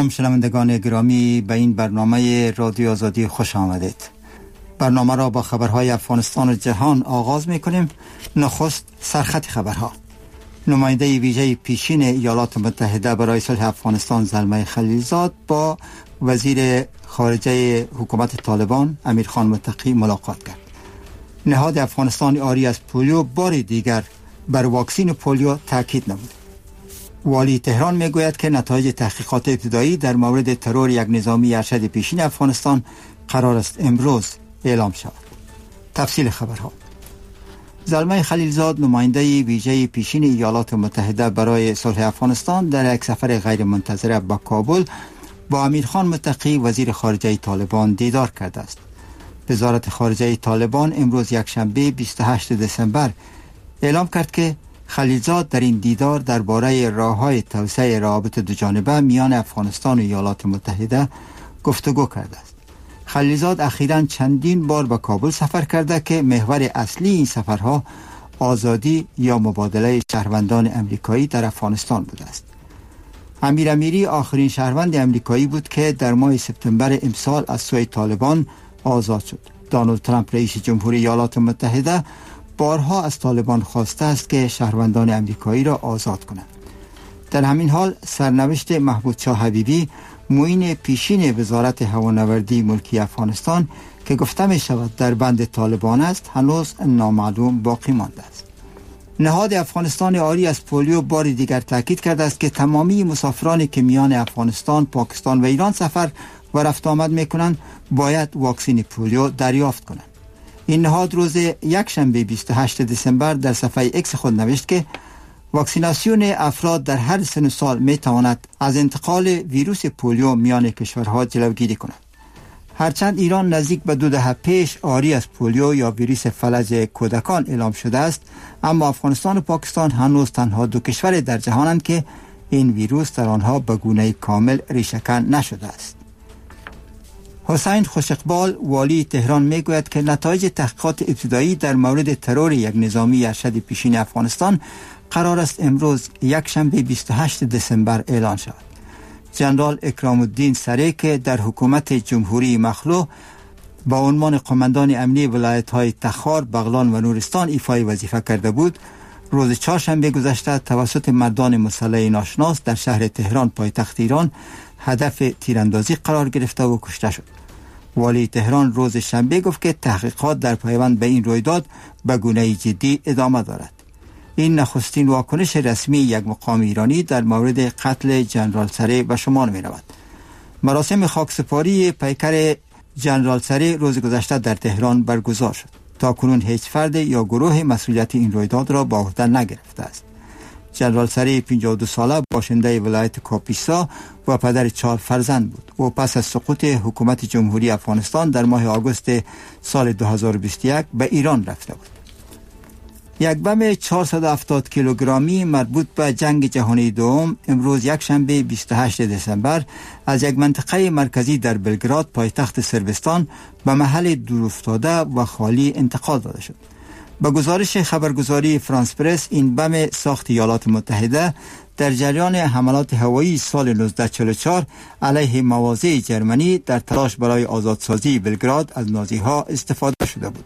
سلام شنوندگان گرامی، به این برنامه رادیو آزادی خوش آمدید. برنامه را با خبرهای افغانستان و جهان آغاز می کنیم. نخست سرخط خبرها. نماینده ویژه پیشین ایالات متحده برای صلح افغانستان زلمه خلیلزاد با وزیر خارجه حکومت طالبان امیرخان متقی ملاقات کرد. نهاد افغانستان عاری از پولیو بار دیگر بر واکسین پولیو تاکید نمود. والی تهران میگوید که نتایج تحقیقات ابتدایی در مورد ترور یک نظامی ارشد پیشین افغانستان قرار است امروز اعلام شود. تفصیل خبرها. زلمه خلیلزاد نماینده ویژه پیشین ایالات متحده برای صلح افغانستان در یک سفر غیر منتظره به کابل با امیرخان متقی وزیر خارجه طالبان دیدار کرده است. وزارت خارجه طالبان امروز یکشنبه 28 دسامبر اعلام کرد که خلیلزاد در این دیدار درباره راه‌های توسعه روابط دوجانبه میان افغانستان و ایالات متحده گفتگو کرده است. خلیلزاد اخیراً چندین بار به کابل سفر کرده که محور اصلی این سفرها آزادی یا مبادله شهروندان امریکایی در افغانستان بوده است. امیر امیری آخرین شهروند امریکایی بود که در ماه سپتامبر امسال از سوی طالبان آزاد شد. دونالد ترامپ رئیس جمهوری ایالات متحده بارها از طالبان خواسته است که شهروندان امریکایی را آزاد کنند. در همین حال سرنوشت محمود شاه حبیبی معین پیشین وزارت هوانوردی ملکی افغانستان که گفته می شود در بند طالبان است هنوز نامعلوم باقی مانده است. نهاد افغانستان عاری از پولیو بار دیگر تاکید کرده است که تمامی مسافرانی که میان افغانستان، پاکستان و ایران سفر و رفت آمد می کنند باید واکسین پولیو دریافت کنند. این نهاد روز یکشنبه 28 دسامبر در صفحه اکس خود نوشت که واکسیناسیون افراد در هر سن و سال می تواند از انتقال ویروس پولیو میان کشورها جلوگیری کند. هرچند ایران نزدیک به 2 دهه پیش عاری از پولیو یا ویروس فلج کودکان اعلام شده است، اما افغانستان و پاکستان هنوز تنها 2 کشور در جهانند که این ویروس در آنها به گونه کامل ریشه‌کن نشده است. حسین خوشاقبال والی تهران میگوید که نتایج تحقیقات ابتدایی در مورد ترور یک نظامی ارشد پیشین افغانستان قرار است امروز یکشنبه 28 دسامبر اعلان شود. جنرال اکرام الدین سره که در حکومت جمهوری مخلوع با عنوان قماندان امنی ولایت‌های تخار، بغلان و نورستان ایفای وظیفه کرده بود، روز چهارشنبه گذشته توسط مردان مسلح ناشناس در شهر تهران پایتخت ایران هدف تیراندازی قرار گرفته و کشته شد. والی تهران روز شنبه گفت که تحقیقات در پیوند به این رویداد به گونه جدی ادامه دارد. این نخستین واکنش رسمی یک مقام ایرانی در مورد قتل جنرال سره به شمار می رود. مراسم خاکسپاری پیکر جنرال سره روز گذشته در تهران برگزار شد. تا کنون هیچ فرد یا گروه مسئولیت این رویداد را به عهده نگرفته است. جنرال سره 52 ساله باشنده ولایت کاپیسا و پدر 4 فرزند بود. او پس از سقوط حکومت جمهوری افغانستان در ماه آگوست سال 2021 به ایران رفته بود. یک بم 470 کیلوگرمی مربوط به جنگ جهانی دوم امروز یکشنبه 28 دسامبر از یک منطقه مرکزی در بلگراد پایتخت صربستان به محل دورافتاده و خالی انتقال داده شد. با گزارش خبرگزاری فرانس پرس این بم ساخت ایالات متحده در جریان حملات هوایی سال 1944 علیه مواضع جرمنی در تلاش برای آزادسازی بلگراد از نازی‌ها استفاده شده بود.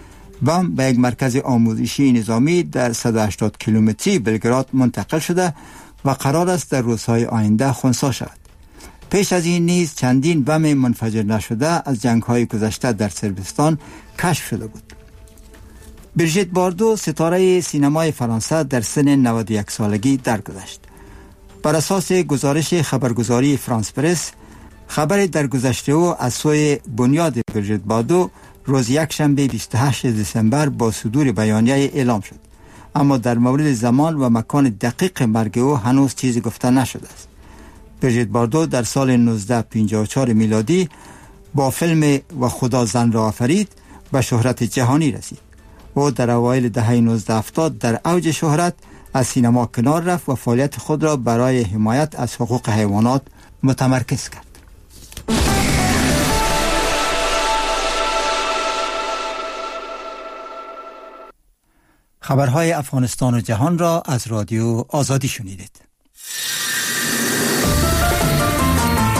بم به یک مرکز آموزشی نظامی در 180 کیلومتری بلگراد منتقل شده و قرار است در روزهای آینده خنثی شود. پیش از این نیز چندین بم منفجر نشده از جنگ‌های گذشته در صربستان کشف شده بود. بریژیت باردو ستاره سینمای فرانسه در سن 91 سالگی درگذشت. بر اساس گزارش خبرگزاری فرانس پرس، خبر درگذشت او از سوی بنیاد بریژیت باردو روز یکشنبه 28 دسامبر با صدور بیانیه اعلام شد، اما در مورد زمان و مکان دقیق مرگ او هنوز چیزی گفته نشده است. بریژیت باردو در سال 1954 میلادی با فیلم و خدا زن را آفرید به شهرت جهانی رسید. او در اوایل دهه 1970 در اوج شهرت از سینما کنار رفت و فعالیت خود را برای حمایت از حقوق حیوانات متمرکز کرد. خبرهای افغانستان و جهان را از رادیو آزادی شنیدید.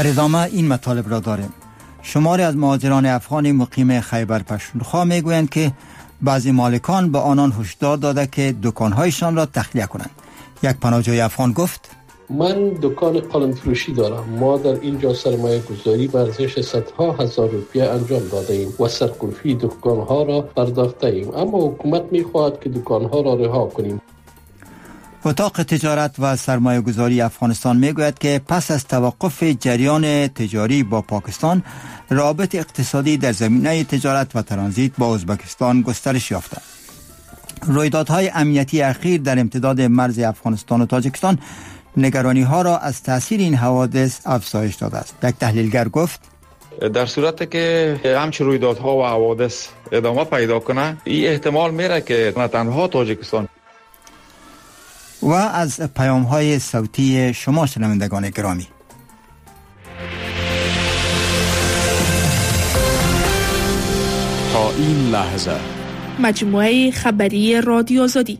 در ادامه این مطالب را داریم. شماری از مهاجران افغان مقیم خیبر پختونخوا میگویند که بعضی مالکان به آنان هشدار داده که دکانهایشان را تخلیه کنند. یک پناهجوی افغان گفت: من دکان قالن فروشی دارم. ما در اینجا سرمایه گذاری به ارزش صدها هزار روپیه انجام داده ایم و سرقلفی دکانها را پرداخته ایم، اما حکومت میخواهد که دکانها را رها کنیم. اتاق تجارت و سرمایه گذاری افغانستان میگوید که پس از توقف جریان تجاری با پاکستان، روابط اقتصادی در زمینه تجارت و ترانزیت با ازبکستان گسترش یافته. رویدادهای امنیتی اخیر در امتداد مرز افغانستان و تاجیکستان نگرانی ها را از تاثیر این حوادث افزایش داده است. یک تحلیلگر گفت: در صورتی که همچین رویدادها و حوادث ادامه پیدا کنه، این احتمال میره که نه تنها تاجیکستان و از پیام های صوتی شما شنوندگان گرامی. تا این لحظه مجموعه خبری رادیو آزادی.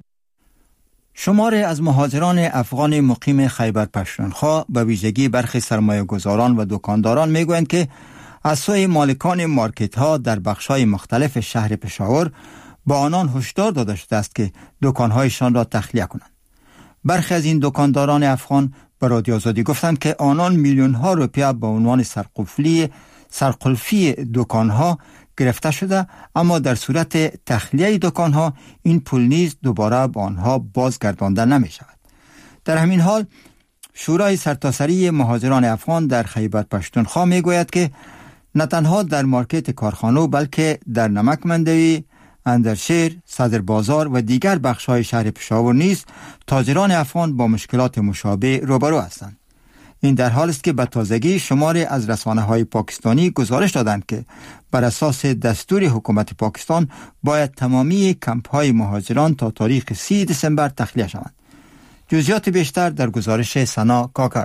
شماری از مهاجران افغان مقیم خیبر پختونخوا به ویژگی برخی سرمایه گذاران و دکانداران میگویند که از سوی مالکان مارکت ها در بخش های مختلف شهر پشاور با آنان هشدار داده شده است که دکانهایشان را تخلیه کنند. برخی از این دکانداران افغان به رادیو آزادی گفتند که آنان میلیون ها روپیه به عنوان سرقلفی دکانها گرفته شده، اما در صورت تخلیه دکانها این پول نیز دوباره به آنها بازگردانده نمی شود. در همین حال شورای سرتاسری مهاجران افغان در خیبر پختونخوا می گوید که نه تنها در مارکت کارخانه بلکه در نمک مندوی، اندرشیر، صدر بازار و دیگر بخش‌های شهر پشاور نیز تاجران افغان با مشکلات مشابه روبرو هستند. این در حالی است که به تازگی شماری از رسانه‌های پاکستانی گزارش دادند که بر اساس دستور حکومت پاکستان باید تمامی کمپ‌های مهاجران تا تاریخ 30 دسامبر تخلیه شوند. جزئیات بیشتر در گزارش سنا کاکر.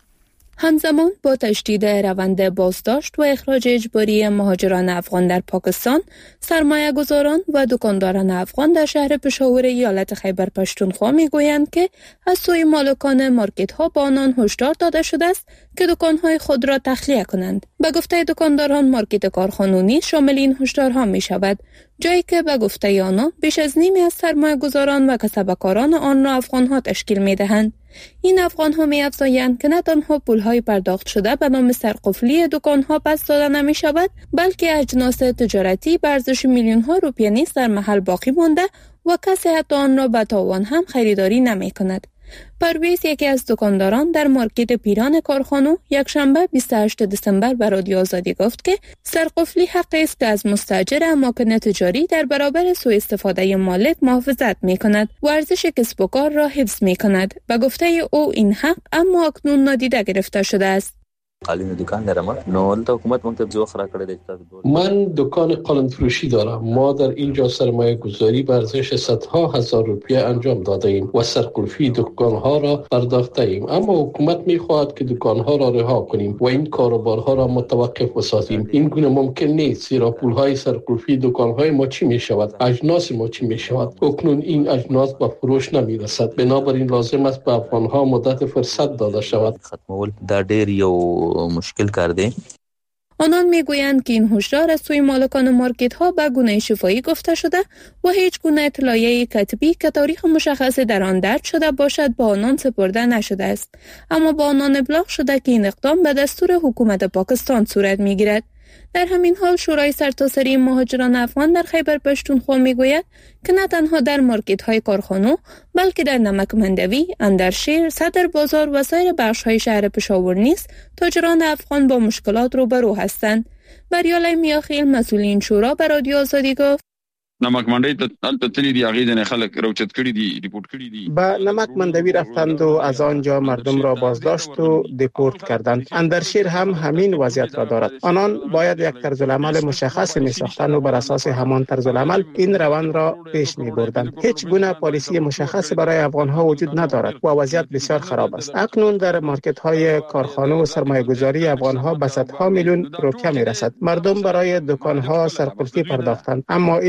همزمان با تشدید روند بازداشت و اخراج اجباری مهاجران افغان در پاکستان، سرمایه گذاران و دکانداران افغان در شهر پشاور ایالت خیبر پختونخوا میگویند که از سوی مالکان مارکت ها با آنان هشدار داده شده است که دکانهای خود را تخلیه کنند. به گفته دکانداران، مارکت کارخانونی شامل این هشدارها می شود، جایی که به گفته آنها بیش از نیمی از سرمایه گذاران و کسبکاران آن را افغان ها تشکیل می دهند. این افغان ها می افزایند که نه تنها پول های پرداخت شده به نام سرقفلی دکان ها پس داده نمی شود، بلکه اجناس تجارتی به ارزش میلیون ها روپیه نیز در محل باقی مانده و کسی حتی آن را به تاوان هم خریداری نمی کند. پرویز، یکی از دکانداران در مارکت پیران کارخانه، یک شنبه 28 دسامبر به رادیو آزادی گفت که سرقفلی حقی است که از مستاجر اماکن تجاری در برابر سوء استفاده مالک محافظت می کند و ارزش کسب و کار را حفظ می کند. به گفته او این حق اما اکنون نادیده گرفته شده است. قالین دکان دارم. نو حکومت مکتب زوخ را کرده. من دکان قالن فروشی دارم. ما در اینجا سرمایه گذاری به ارزش صدها هزار روپیه انجام داده ایم و سرقلفی دکانها را پرداخته ایم، اما حکومت میخواهد که دکانها را رها کنیم و این کاروبارها را متوقف بسازیم. این گونه ممکن نیست، زیرا پولهای سرقلفی دکانهای ما چی می شود؟ اجناس ما چی می شود؟ اکنون این اجناس به فروش نمی رسد. بنابراین لازم است به افغانها مدت فرصت داده شود. ختمول در ډیر یو مشکل کرده. آنان میگویند که این هشدار از سوی مالکان مارکت ها به گونه شفاهی گفته شده و هیچ گونه اطلاعیه کتبی که تاریخ مشخصی در آن درج شده باشد با آنان سپرده نشده است، اما با آنان ابلاغ شده که این اقدام به دستور حکومت پاکستان صورت میگیرد. در همین حال شورای سرتاسری مهاجران افغان در خیبر پختونخوا میگوید که نه تنها در مارکت های کارخانه بلکه در نمک مندوی، اندرشیر، صدر بازار و سایر بخش های شهر پشاور نیز تاجران افغان با مشکلات روبرو هستند. بریال میاخیل، مسئول این شورا، به رادیو آزادی گفت: نمک مندوی ته تللی دی هغې ځنې خلک راوچت کړي دي، ریپورت کړي دي. به نمک مندوی رفتند و از آنجا مردم را بازداشت و دیپورت کردند. اندرشیر هم همین وضعیت را دارد. آنان باید یک طرز العمل مشخص می ساختند و بر اساس همان طرز العمل این روند را پیش می بردند. هیچ گونه پالیسی مشخص برای افغان ها وجود ندارد و وضعیت بسیار خراب است. اکنون در مارکت های کارخانه و سرمایه گذاری افغان ها به صدها میلیون روپیه می رسد. مردم برای دکان ها سرقلفی پرداختند، اما این موضوع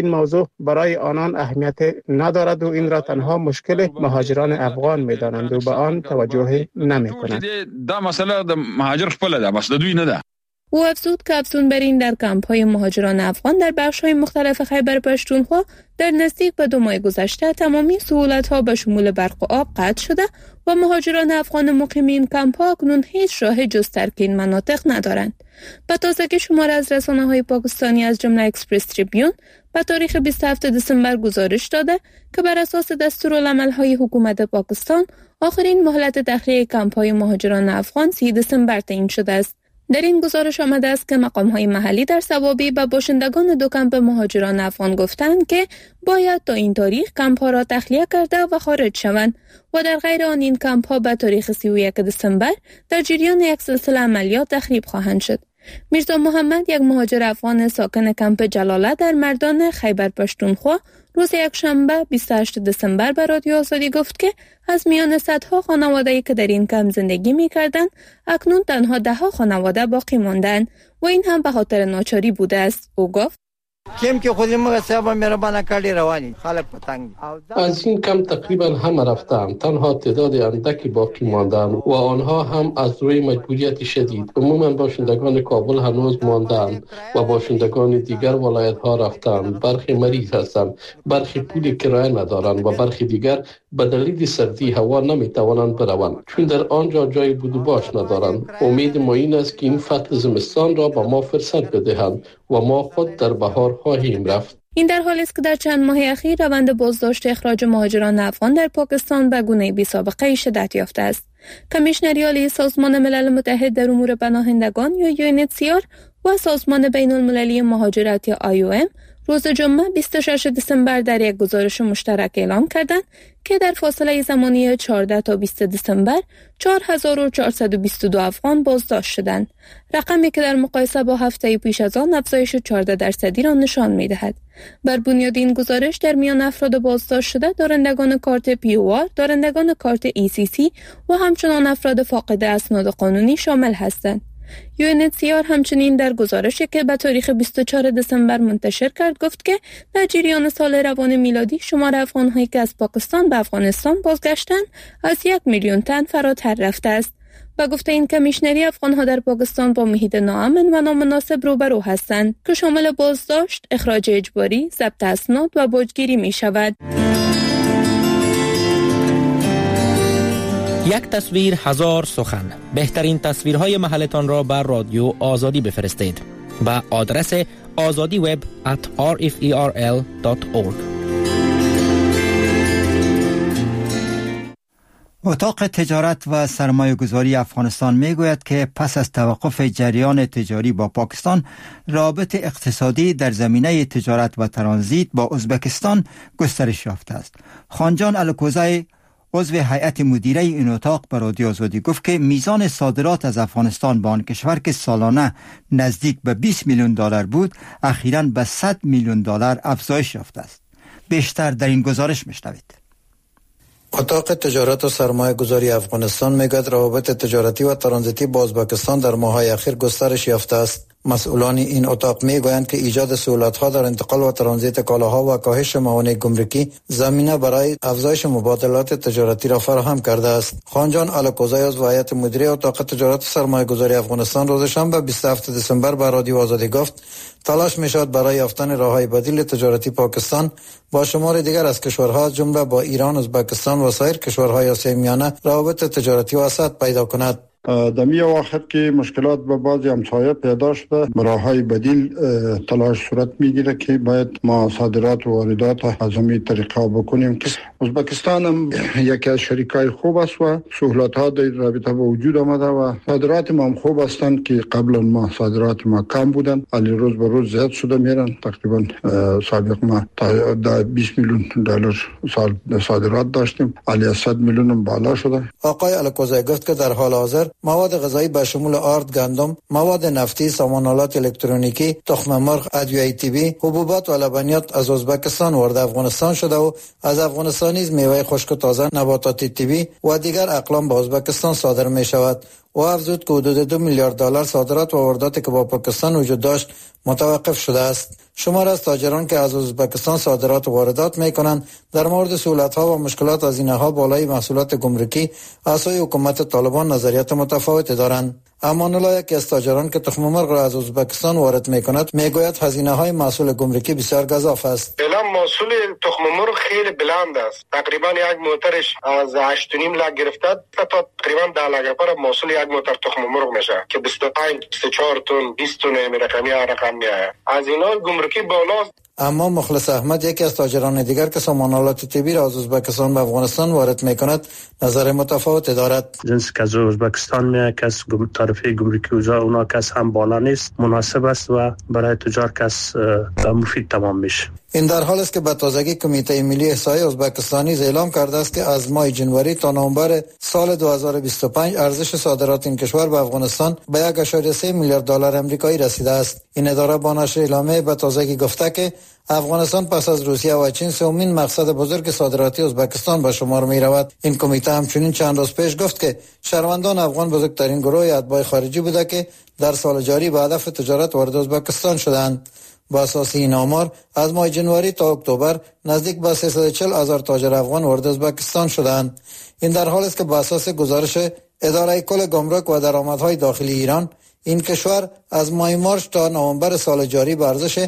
موضوع برای آنان اهمیت ندارد و این را تنها مشکل مهاجران افغان می‌دانند و به آن توجه نمی‌کنند. دا مسئله د مهاجر خپل ده، بس د دوی نه ده. او افزود که افزون بر این در کمپ‌های مهاجران افغان در بخش‌های مختلف خیبر پشتونخوا در نزدیک به 2 ماه گذشته تمامی سهولت‌ها به شمول برق و آب قطع شده و مهاجران افغان مقیم این کمپ‌ها اکنون هیچ راه جز ترک این مناطق ندارند. به تازگی شماره از رسانه‌های پاکستانی از جمله اکسپرس تریبیون به تاریخ 27 دسامبر گزارش داده که بر اساس دستورالعمل‌های حکومت پاکستان آخرین مهلت تخلیه کمپ‌های مهاجران افغان 30 دسامبر تعیین شده است. در این گزارش آمده است که مقام‌های محلی در ثوابی به باشندگان 2 کمپ مهاجران افغان گفتند که باید تا این تاریخ کمپ‌ها را تخلیه کرده و خارج شوند و در غیر آن این کمپ‌ها به تاریخ 31 دسامبر در جریان یک سلسله عملیات تخریب خواهند شد. میرزا محمد، یک مهاجر افغان ساکن کمپ جلاله در مردان خیبر پشتونخوا، روز یکشنبه 28 دسامبر به رادیو آزادی گفت که از میان صدها خانواده‌ای که در این کمپ زندگی می‌کردند، اکنون تنها 10 خانواده باقی ماندند و این هم به خاطر ناچاری بوده است. او گفت کم که خودی ما صاحب مهربانه کردی روانی خلق پتنگ از این کم تقریبا همه رفتند، تنها تعداد اندکی باقی ماندند و آنها هم از روی مجبوریت شدید. عموما باشندگان کابل هنوز ماندند و باشندگان دیگر ولایت ها رفتند. برخی مریض هستند، برخی پول کرایه ندارند و برخی دیگر به دلیل سردی هوا نمیتوانند بروند چون در آنجا جای بود و باش ندارند. امید ما این است که این فصل زمستان را به ما فرصت بدهند و ما خود در بهار خواهیم رفت. این در حالی است که در چند ماه اخیر روند بازداشت اخراج مهاجران افغان در پاکستان به گونه بی سابقه شدت یافته است. کمیشنری عالی سازمان ملل متحد در امور پناهندگان یا UNHCR و سازمان بین المللی مهاجرت یا IOM روز جمعه 26 دسامبر در یک گزارش مشترک اعلام کردند که در فاصله زمانی 14 تا 20 دسامبر 4422 افغان بازداشت شدند، رقمی که در مقایسه با هفته پیش از آن افزایش 14% را نشان می‌دهد. بر بنیاد این گزارش در میان افراد بازداشت شده دارندگان کارت POR، دارندگان کارت ECC و همچنان افراد فاقد اسناد قانونی شامل هستند. UNHCR همچنین در گزارشی که به تاریخ 24 دسامبر منتشر کرد گفت که در جریان سال روان میلادی شمار افغان‌هایی که از پاکستان به افغانستان بازگشتند از 1 میلیون تن فراتر رفته است. با گفته این کمیشنری، افغان‌ها در پاکستان با محیط ناامن و نامناسب روبرو هستند که شامل بازداشت، اخراج اجباری، ضبط اسناد و باجگیری می‌شود. یک تصویر هزار سخن. بهترین تصویرهای محلتان را بر رادیو آزادی بفرستید به آدرس azadiweb@rferl.org. اتاق تجارت و سرمایه گذاری افغانستان می گوید که پس از توقف جریان تجاری با پاکستان، رابط اقتصادی در زمینه تجارت و ترانزیت با ازبکستان گسترش یافته است. خانجان الکوزای، عضو هیئت مدیره این اتاق، به رادیو آزادی گفت که میزان صادرات از افغانستان به آن کشور که سالانه نزدیک به 20 میلیون دلار بود، اخیراً به 100 میلیون دلار افزایش یافته است. بیشتر در این گزارش میشنوید. اتاق تجارت و سرمایه گذاری افغانستان میگوید روابط تجارتی و ترانزیتی با ازبکستان در ماه‌های اخیر گسترش یافته است. مسئولان این اتاق میگویند که ایجاد سهولت‌ها در انتقال و ترانزیت کالاها و کاهش موانع گمرکی زمینه برای افزایش مبادلات تجارتی را فراهم کرده است. خانجان الکوزای از هیئت مدیره اتاق تجارت و سرمایه گذاری افغانستان روز شنبه 27 دسامبر به رادیو آزادی گفت تلاش می‌شود برای یافتن راه‌های بدیل تجارتی پاکستان با شمار دیگر از کشورها جمله با ایران، ازبکستان و سایر کشورهای آسیای میانه روابط تجارتی وسعت پیدا کند. در می واقع که مشکلات به بعضی همسایه پیدا شده، راه‌های بدیل تلاش صورت میگیره که باید ما صادرات و واردات از همین طریقه بکنیم که ازبکستان هم یکی از شریکای خوب است و سهولت‌ها در رابطه با وجود آمده و صادرات ما هم خوب هستند که قبلا ما صادرات ما کم بودن ولی روز به روز زیاد شده میرن. تقریبا سابق ما تا 20 میلیون دلار صادرات داشتیم ولی 100 میلیون بالا شده. آقای الکوزای گفت که در حال حاضر مواد غذایی به شمول آرد، گندم، مواد نفتی، سامانالات الکترونیکی، تخم مرغ، ادویه طبی، حبوبات و لبنیات از ازبکستان وارد افغانستان شده و از افغانستان نیز میوه خشک و تازه، نباتات طبی و دیگر اقلام به ازبکستان صادر می شود. و افزود که حدود 2 میلیارد دلار صادرات و وارداتی که با پاکستان وجود داشت متوقف شده است. شمار از تاجران که از ازبکستان صادرات و واردات میکنند در مورد سهولت‌ها و مشکلات هزینه‌ها بالای محصولات گمرکی از سوی حکومت طالبان نظریات متفاوتی دارند. امان الله یکی از تاجران که تخم مرغ را از ازبکستان وارد میکند میگوید هزینه‌های محصول گمرکی بسیار گزاف است. الان محصول تخم مرغ خیلی بلند است. تقریبا یک موترش از 8.5 لک گرفته تا تقریبا 10 لک پر محصول یک موتر تخم مرغ میشه که 25 24 تن 20 تن رقم میاد. از اینا گمرکی بالاست. اما مخلص احمد یکی از تاجران دیگر که سامانالات طبی را از ازبکستان به افغانستان وارد میکند نظر متفاوتی دارد. جنس که از ازبکستان میاد که از تعرفه گمرکی اونا کس هم بالا نیست، مناسب است و برای تجار کس مفید تمام میشه. این در حال است که به تازگی کمیته ملی احصایی ازبکستانی اعلام کرده است که از ماه جنوری تا نوامبر سال 2025 ارزش صادرات این کشور به افغانستان به 1.3 میلیارد دلار آمریکایی رسیده است. این اداره با نشر اعلامیه به تازگی گفته که افغانستان پس از روسیه و چین سومین مقصد بزرگ صادراتی ازبکستان به شمار می رود. این کمیته همچنین چند روز پیش گفت که شهروندان افغان بزرگترین گروه اتباع خارجی بوده که در سال جاری به هدف تجارت وارد ازبکستان شدند. با اساس این آمار از ماه جنوری تا اکتبر نزدیک به 340,000 تاجر افغان وارد ازبکستان شدند. این در حال است که با اساس گزارش اداره کل گمرک و درآمدهای داخلی ایران این کشور از ماه مارس تا نوامبر سال جاری به ارزش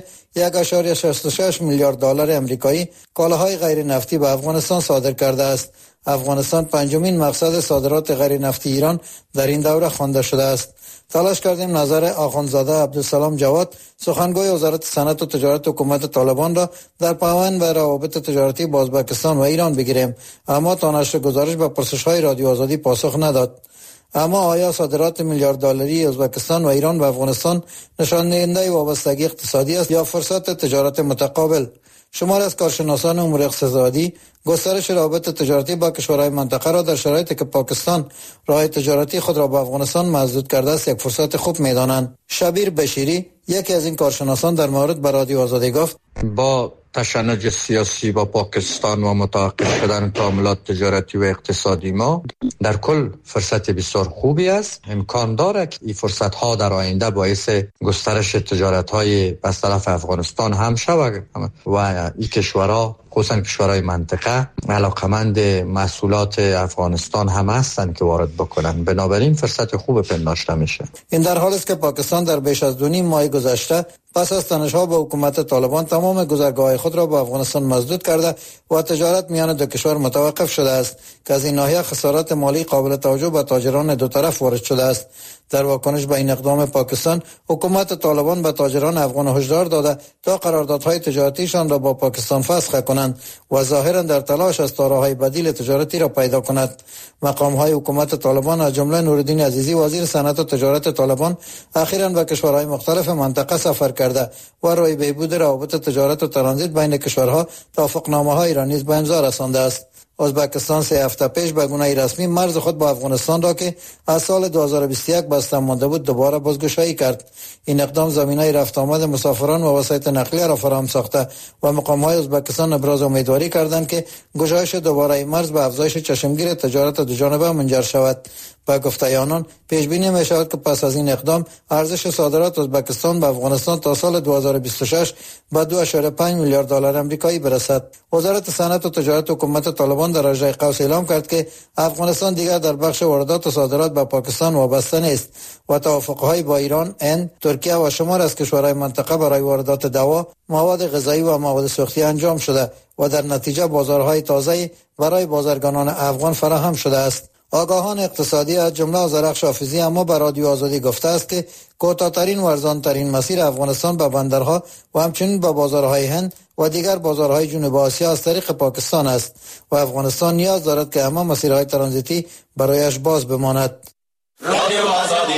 1.66 میلیارد دلار آمریکایی کالاهای غیر نفتی به افغانستان صادر کرده است. افغانستان پنجمین مقصد صادرات غیر نفتی ایران در این دوره خوانده شده است. تلاش کردیم نظر آخوندزاده عبدالسلام جواد سخنگوی وزارت صنعت و تجارت حکومت طالبان را در پیوند به روابط تجارتی با ازبکستان و ایران بگیریم، اما تا نشر گزارش به پرسش‌های رادیو آزادی پاسخ نداد. اما آیا صادرات میلیارد دلاری ازبکستان و ایران به افغانستان نشان دهنده وابستگی اقتصادی است یا فرصت تجارت متقابل؟ شمار از کارشناسان امور اقتصادی گسترش روابط تجارتی با کشورهای منطقه را در شرایطی که پاکستان راه تجارتی خود را با افغانستان مسدود کرده است یک فرصت خوب می‌دانند. شبیر بشیری یکی از این کارشناسان در مورد به رادیو آزادی گفت با تشنج سیاسی با پاکستان و متوقف شدن تعاملات تجارتی و اقتصادی ما در کل فرصت بسیار خوبی است. امکان دارد که این فرصت ها در آینده باعث گسترش تجارت های از طرف افغانستان هم شود و این کشورها خصوصا کشورهای منطقه علاقمند محصولات افغانستان هم هستند که وارد بکنن، بنابراین فرصت خوب پنداشته میشه. این در حال است که پاکستان در بیش از 2.5 ماه گذشته پس از تنش‌ها با حکومت طالبان تمام گذرگاه‌های خود را با افغانستان مسدود کرده و تجارت میان دو کشور متوقف شده است که از این ناحیه خسارات مالی قابل توجه به تاجران دو طرف وارد شده است. در واکنش به این اقدام پاکستان، حکومت طالبان به تاجران افغان هشدار داده تا قراردادهای تجارتیشان را با پاکستان فسخ کنند و ظاهرا در تلاش است تا راههای بدیل تجارتی را پیدا کند. مقام‌های حکومت طالبان از جمله نورالدین عزیزی وزیر صنعت و تجارت طالبان اخیراً به کشورهای مختلف منطقه سفر کرده و روی بهبود روابط تجارت و ترانزیت بین کشورها توافقنامه‌هایی را نیز به امضا رسانده است. ازبکستان 3 هفته پیش به گونه رسمی مرز خود با افغانستان را که از سال 2021 بسته مانده بود دوباره بازگشایی کرد. این اقدام زمینه رفت آمد مسافران و وسایط نقلیه را فراهم ساخته و مقام‌های ازبکستان ابراز امیدواری کردند که گشایش دوباره مرز به افزایش چشمگیر تجارت دوجانبه منجر شود. با گفته آنان پیش بینی می شود که پس از این اقدام ارزش صادرات ازبکستان به افغانستان تا سال 2026 به 2.5 میلیارد دلار آمریکایی برسد. وزارت صنعت و تجارت حکومت طالبان در اجرای قوس اعلام کرد که افغانستان دیگر در بخش واردات و صادرات به پاکستان وابسته نیست و توافق‌های با ایران، هند، ترکیه و شمار از کشورهای منطقه برای واردات دوا، مواد غذایی و مواد سوختی انجام شده و در نتیجه بازارهای تازه‌ای برای بازرگانان افغان فراهم شده است. آگاهان اقتصادی از جمله آذرخش حافظی اما به رادیو آزادی گفته است که کوتاه‌ترین و ارزان‌ترین مسیر افغانستان به بندرها و همچنین به بازارهای هند و دیگر بازارهای جنوب آسیا از طریق پاکستان است و افغانستان نیاز دارد که همه مسیرهای ترانزیتی برایش باز بماند. رادیو آزادی.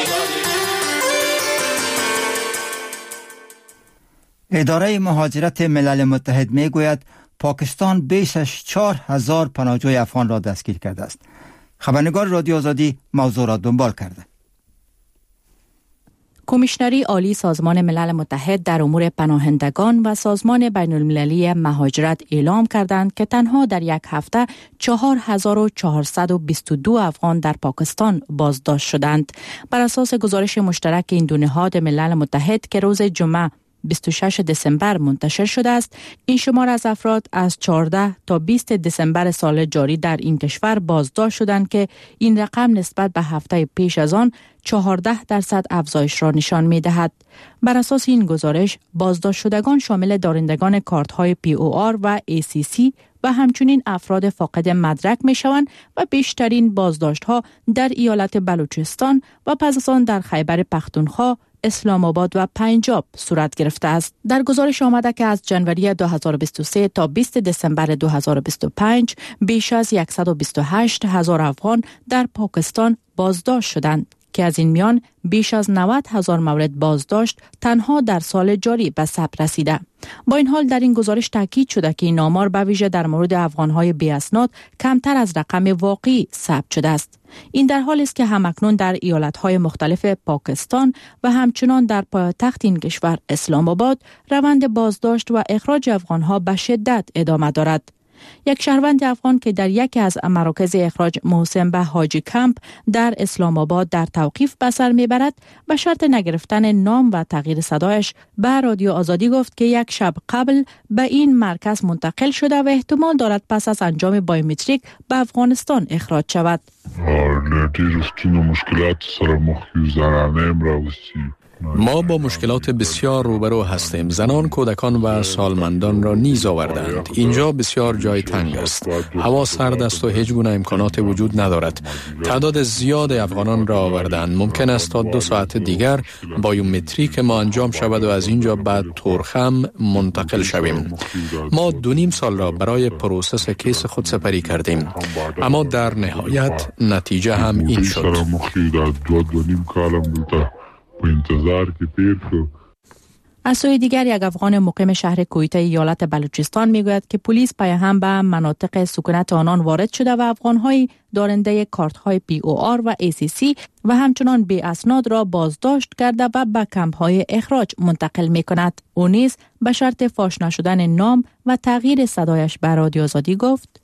اداره مهاجرت ملل متحد میگوید پاکستان بیش از 4,000 پناهجوی افغان را دستگیر کرده است. خبرنگار رادیو آزادی موضوع را دنبال کرده. کمیشنری عالی سازمان ملل متحد در امور پناهندگان و سازمان بین المللی مهاجرت اعلام کردند که تنها در یک هفته 4,422 افغان در پاکستان بازداشت شدند. بر اساس گزارش مشترک این دو نهاد ملل متحد که روز جمعه 26 دسامبر منتشر شده است. این شمار از افراد از 14 تا 20 دسامبر سال جاری در این کشور بازداشت شدند که این رقم نسبت به هفته پیش از آن 14% افزایش را نشان می دهد. بر اساس این گزارش بازداشت شدگان شامل دارندگان کارت‌های POR و ACC و همچنین افراد فاقد مدرک می شوند و بیشترین بازداشت‌ها در ایالت بلوچستان و پس از آن در خیبر پختونخوا، اسلام آباد و پنجاب صورت گرفته است. در گزارش آمده که از جنوری 2023 تا 20 دسامبر 2025 بیش از 128,000 افغان در پاکستان بازداشت شدند که از این میان بیش از 90,000 مورد بازداشت تنها در سال جاری به ثبت رسیده. با این حال در این گزارش تاکید شده که این آمار به ویژه در مورد افغان‌های بی اسناد کمتر از رقم واقعی ثبت شده است. این در حالی است که همکنون در ایالت‌های مختلف پاکستان و همچنان در پایتخت این کشور اسلام آباد روند بازداشت و اخراج افغان‌ها به شدت ادامه دارد. یک شهروند افغان که در یکی از مراکز اخراج محسن به حاجی کمپ در اسلام آباد در توقیف به سر میبرد به شرط نگرفتن نام و تغییر صدایش به رادیو آزادی گفت که یک شب قبل به این مرکز منتقل شده و احتمال دارد پس از انجام بایومتریک به افغانستان اخراج شود. ما با مشکلات بسیار روبرو هستیم. زنان، کودکان و سالمندان را نیز آوردند. اینجا بسیار جای تنگ است. هوا سرد است و هیچ گونه امکانات وجود ندارد. تعداد زیاد افغانان را آوردند. ممکن است تا 2 ساعت دیگر بایومتریک ما انجام شود و از اینجا بعد تورخم منتقل شویم. ما 2.5 سال را برای پروسس کیس خود سپری کردیم، اما در نهایت نتیجه هم این شد. از سوی دیگر یک افغان مقیم شهر کویته ایالت بلوچستان میگوید که پلیس پیهم به مناطق سکونت آنان وارد شده و افغان‌های دارنده کارت‌های POR و ACC و همچنان بی اسناد را بازداشت کرده و به کمپ‌های اخراج منتقل می‌کند. او نیز به شرط فاش نشدن نام و تغییر صدایش به رادیو آزادی گفت: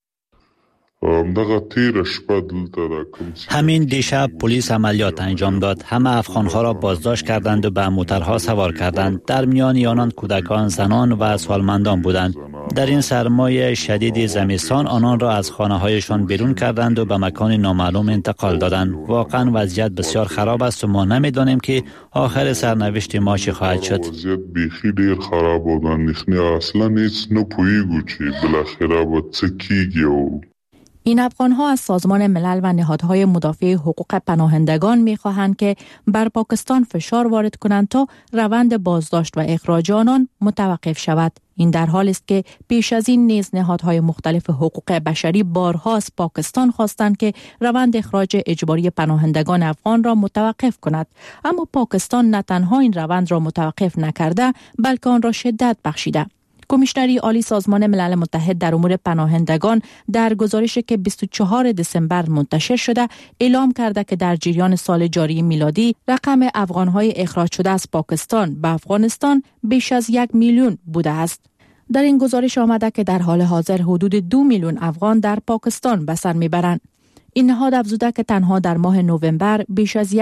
همین دیشب پلیس عملیات انجام داد. همه افغانها را بازداشت کردند و به موترها سوار کردند. در میان آنان کودکان، زنان و سالمندان بودند. در این سرمای شدید زمستان آنان را از خانه‌هایشان بیرون کردند و به مکان نامعلوم انتقال دادند. واقعا وضعیت بسیار خراب است و ما نمی‌دانیم که آخر سرنوشت ما چه خواهد شد. وضعیت بیخی ډیر خراب و اصلا هیڅ نه پوهیږو چې بالاخره به څه کیږي. این افغان‌ها از سازمان ملل و نهادهای مدافع حقوق پناهندگان می‌خواهند که بر پاکستان فشار وارد کنند تا روند بازداشت و اخراج آنان متوقف شود. این در حالی است که پیش از این نیز نهادهای مختلف حقوق بشری بارها از پاکستان خواستند که روند اخراج اجباری پناهندگان افغان را متوقف کند، اما پاکستان نه تنها این روند را متوقف نکرده بلکه آن را شدت بخشیده. کمیشنری عالی سازمان ملل متحد در امور پناهندگان در گزارشی که 24 دسامبر منتشر شده اعلام کرده که در جریان سال جاری میلادی رقم افغان‌های اخراج شده از پاکستان به افغانستان بیش از 1 میلیون بوده است. در این گزارش آمده که در حال حاضر حدود 2 میلیون افغان در پاکستان به سر میبرند. این نهاد افزوده که تنها در ماه نوامبر بیش از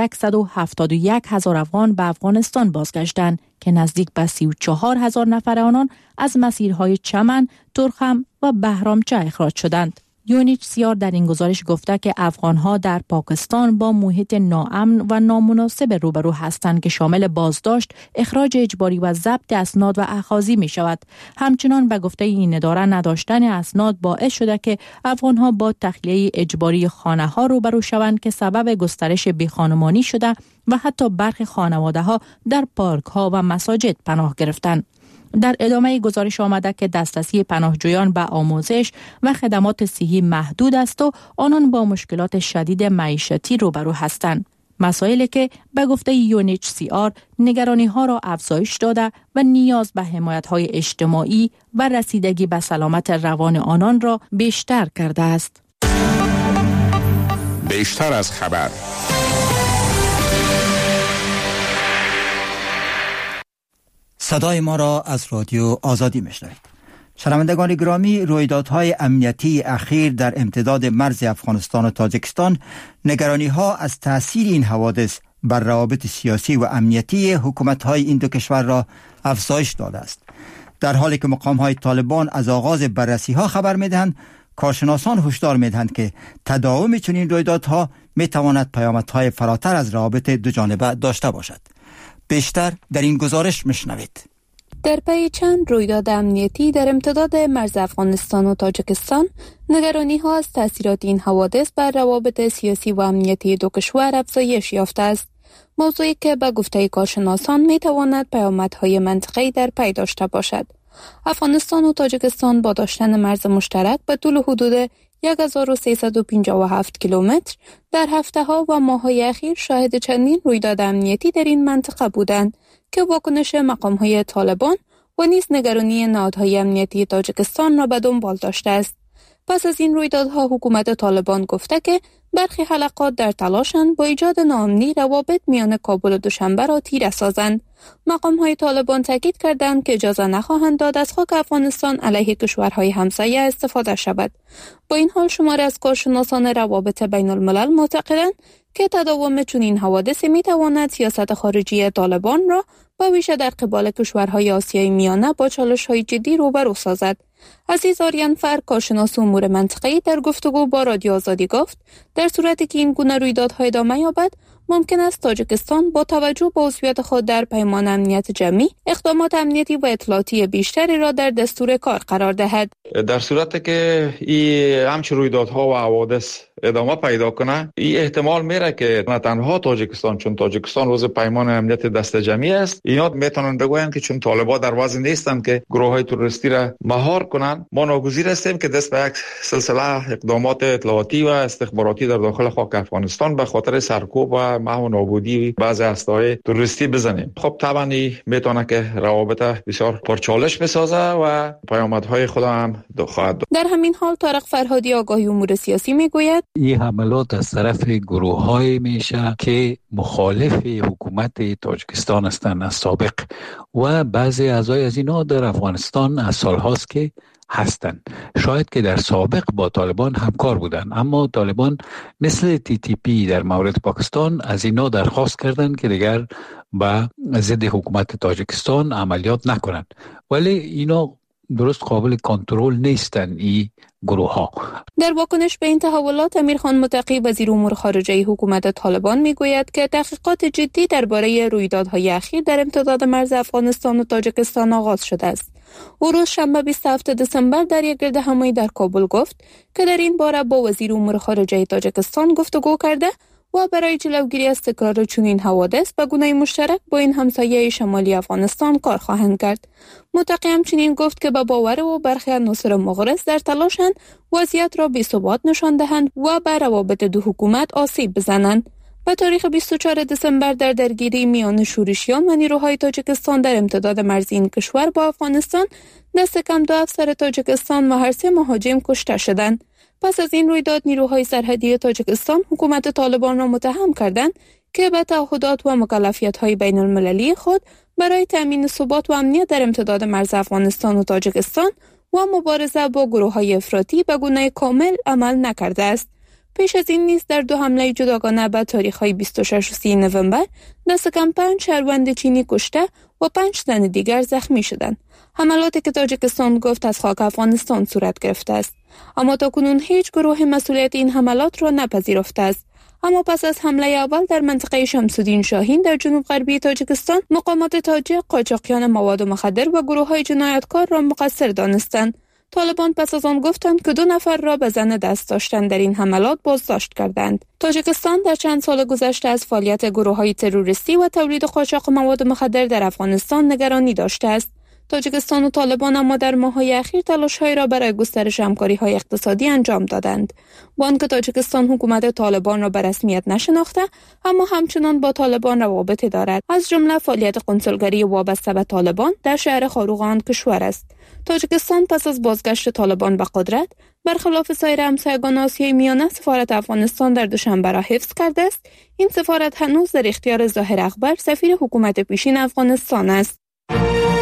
171,000 افغان به افغانستان بازگشتند که نزدیک به 34,000 نفر آنان از مسیرهای چمن، تورخم و بهرامچه اخراج شدند. UNHCR در این گزارش گفته که افغان‌ها در پاکستان با محیط ناامن و نامناسب روبرو هستند که شامل بازداشت، اخراج اجباری و ضبط اسناد و اخاذی می شود. همچنان به گفته این اداره نداشتن اسناد باعث شده که افغان‌ها با تخلیه اجباری خانه‌ها روبرو شوند که سبب گسترش بیخانمانی شده و حتی برخی خانواده‌ها در پارک‌ها و مساجد پناه گرفتند. در ادامه گزارش آمده که دسترسی پناهجویان به آموزش و خدمات صحی محدود است و آنان با مشکلات شدید معیشتی روبرو هستند. مسائلی که به گفته UNHCR نگرانی ها را افزایش داده و نیاز به حمایت های اجتماعی و رسیدگی به سلامت روان آنان را بیشتر کرده است. بیشتر از خبر. صدای ما را از رادیو آزادی میشنوید. شنوندگان گرامی، رویدادهای امنیتی اخیر در امتداد مرز افغانستان و تاجیکستان نگرانی ها از تاثیر این حوادث بر روابط سیاسی و امنیتی حکومت‌های این دو کشور را افزایش داده است. در حالی که مقام‌های طالبان از آغاز بررسی‌ها خبر می‌دهند، کارشناسان هشدار می‌دهند که تداوم چنین رویدادها می‌تواند پیامدهای فراتر از روابط دو جانبه داشته باشد. بیشتر در این گزارش می‌شنوید. در پی چند رویداد امنیتی در امتداد مرز افغانستان و تاجیکستان، نگرانی‌ها از تأثیرات این حوادث بر روابط سیاسی و امنیتی دو کشور افزایش یافته است. موضوعی که به گفته کارشناسان می‌تواند پیامدهای منطقه‌ای در پی داشته باشد. افغانستان و تاجیکستان با داشتن مرز مشترک به طول حدود 1357 کیلومتر در هفته‌ها و ماه‌های اخیر شاهد چندین رویداد امنیتی در این منطقه بودند که واکنش مقام‌های طالبان و نیز نگرانی نهادهای امنیتی تاجیکستان را به دنبال داشته است. پس از این رویدادها حکومت طالبان گفته که برخی حلقات در تلاشند با ایجاد ناامنی روابط میان کابل و دوشنبه را تیره سازند. مقام‌های طالبان تاکید کردند که اجازه نخواهند داد از خاک افغانستان علیه کشورهای همسایه استفاده شود. با این حال شماری از کارشناسان روابط بین الملل معتقدند که تداوم چنین حوادثی میتواند سیاست خارجی طالبان را به ویژه در قبال کشورهای آسیای میانه با چالش‌های جدی روبرو سازد. عزیز آریانفر، کارشناس امور منطقه‌ای، در گفتگو با رادیو آزادی گفت در صورتی که این گونه رویدادها ادامه یابد، ممکن است تاجیکستان با توجه به عضویت خود در پیمان امنیت جمعی اقدامات امنیتی و اطلاعاتی بیشتری را در دستور کار قرار دهد. در صورتی که این همچین رویدادها و حوادث ادامه پیدا کنه، این احتمال میره که نه تنها تاجیکستان، چون تاجیکستان عضو پیمان امنیت دست جمعی است، اینا میتونن بگوین که چون طالبان در وضع نیستن که گروه‌های تروریستی را مهار کنن، ما ناگزیر هستیم که دست به یک سلسله اقدامات اطلاعاتی و استخباراتی در داخل خاک افغانستان به خاطر سرکوب و محو و نابودی بعضی هسته‌های تروریستی بزنیم. خب طبعا میتونه که روابط بسیار پرچالش بسازه و پیامدهای خود هم خواهد داشت. در همین حال طارق فرهادی، آگاهی امور سیاسی، میگوید این حملات از طرف گروه‌های میشه که مخالف حکومت تاجیکستان هستند از سابق و بعضی اعضای از اینا در افغانستان از سالهاست که هستند. شاید که در سابق با طالبان همکار بودند، اما طالبان مثل TTP در مورد پاکستان از اینا درخواست کردند که دیگر به ضد حکومت تاجیکستان عملیات نکنند، ولی اینا درست قابل کنترل نیستن این گروه ها. در واکنش به این تحولات، امیرخان متقی، وزیر امور خارجه حکومت طالبان، میگوید که تحقیقات جدی درباره رویدادهای اخیر در امتداد مرز افغانستان و تاجیکستان آغاز شده است. او روز شنبه 27 دسامبر در یک گردهمایی در کابل گفت که در این باره با وزیر امور خارجه تاجیکستان گفتگو کرده و برای جلوگیری از تکرار چنین حوادث به گونه مشترک با این همسایه شمالی افغانستان کار خواهند کرد. متقی همچنین گفت که به باور او برخی عناصر مغرض در تلاشند وضعیت را بی‌ثبات نشان دهند و به روابط دو حکومت آسیب بزنند. به تاریخ 24 دسامبر در درگیری میان شورشیان و نیروهای تاجیکستان در امتداد مرزی این کشور با افغانستان، دست کم 2 افسر تاجیکستان و هر 3 مهاجم کشته شدند. پس از این رویداد، نیروهای سرحدی تاجیکستان حکومت طالبان را متهم کردند که به تعهدات و مکلفیت‌های بین المللی خود برای تأمین ثبات و امنیت در امتداد مرز افغانستان و تاجیکستان و مبارزه با گروه‌های افراطی به گونه کامل عمل نکرده است. پیش از این نیز در 2 حمله جداگانه به تاریخ‌های 26 و 30 نوامبر دست کم 5 شهروند چینی کشته و 5 تن دیگر زخمی شدند. حملاتی که تاجیکستان گفت از خاک افغانستان صورت گرفته است، اما تاکنون هیچ گروه مسئولیت این حملات را نپذیرفته است. اما پس از حمله اول در منطقه شمس‌الدین شاهین در جنوب غربی تاجیکستان، مقامات تاجیک قاچاقیان مواد مخدر و گروه‌های جنایتکار را مقصر دانستند. طالبان پس از آن گفتند که 2 نفر را به ظن دست داشتن در این حملات بازداشت کردند. تاجیکستان در چند سال گذشته از فعالیت گروه‌های تروریستی و تولید قاچاق مواد مخدر در افغانستان نگرانی داشته است. تاجیکستان و طالبان اما در ماه‌های اخیر تلاش‌هایی را برای گسترش همکاری‌های اقتصادی انجام دادند. با آنکه تاجیکستان حکومت طالبان را به رسمیت نشناخته، اما همچنان با طالبان روابطی دارد، از جمله فعالیت کنسولگری وابسته به طالبان در شهر خاروغ آن کشور است. تاجیکستان پس از بازگشت طالبان به قدرت، برخلاف سایر همسایگان آسیای میانه، سفارت افغانستان در دوشنبه را حفظ کرده است. این سفارت هنوز در اختیار ظاهر اکبر، سفیر حکومت پیشین افغانستان است.